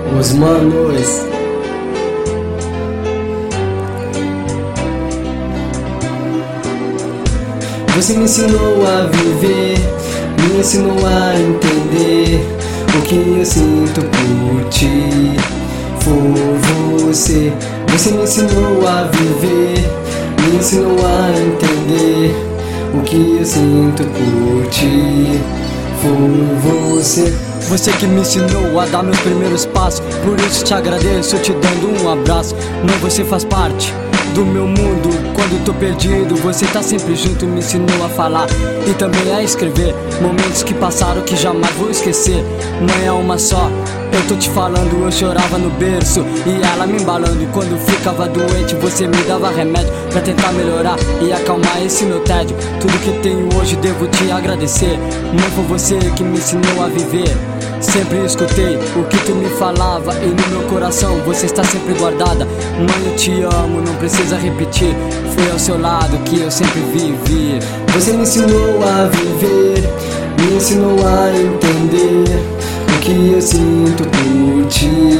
Os manos. Você me ensinou a viver, me ensinou a entender o que eu sinto por ti. Foi você. Você me ensinou a viver, me ensinou a entender o que eu sinto por ti. Foi você. Você que me ensinou a dar meus primeiros passos, por isso te agradeço, te dando um abraço. Mãe, você faz parte do meu mundo. Quando tô perdido, você tá sempre junto. Me ensinou a falar e também a escrever momentos que passaram que jamais vou esquecer. Mãe é uma só, eu tô te falando. Eu chorava no berço e ela me embalando. Quando ficava doente, você me dava remédio pra tentar melhorar e acalmar esse meu tédio. Tudo que tenho hoje devo te agradecer. Mãe, foi você que me ensinou a viver. Sempre escutei o que tu me falava e no meu coração você está sempre guardada. Mãe, eu te amo, não precisa repetir. Foi ao seu lado que eu sempre vivi. Você me ensinou a viver, me ensinou a entender o que eu sinto por ti.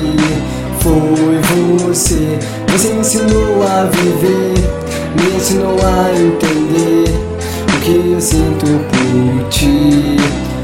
Foi você. Você me ensinou a viver, me ensinou a entender o que eu sinto por ti.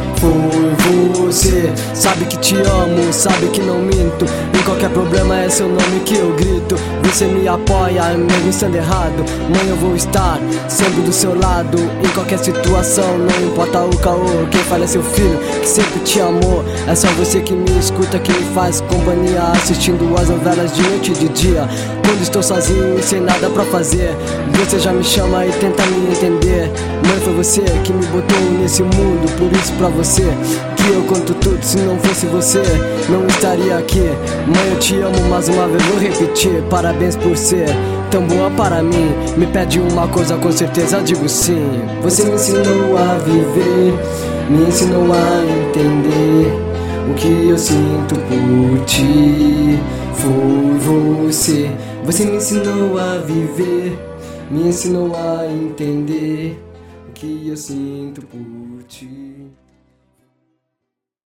Foi você. Sabe que te amo, sabe que não minto. Em qualquer problema é seu nome que eu grito. Você me apoia, mesmo estando errado. Mãe, eu vou estar sempre do seu lado em qualquer situação, não importa o caô. Quem fala é seu filho, que sempre te amou. É só você que me escuta, que me faz companhia, assistindo as novelas de noite e de dia. Quando estou sozinho e sem nada pra fazer, você já me chama e tenta me entender. Mãe, foi você que me botou nesse mundo, por isso pra você que eu conto tudo. Se não fosse você, não estaria aqui. Mãe, eu te amo, mais uma vez vou repetir. Parabéns por ser tão boa para mim. Me pede uma coisa, com certeza digo sim. Você me ensinou a viver, me ensinou a entender o que eu sinto por ti. Foi você. Você me ensinou a viver, me ensinou a entender o que eu sinto por ti.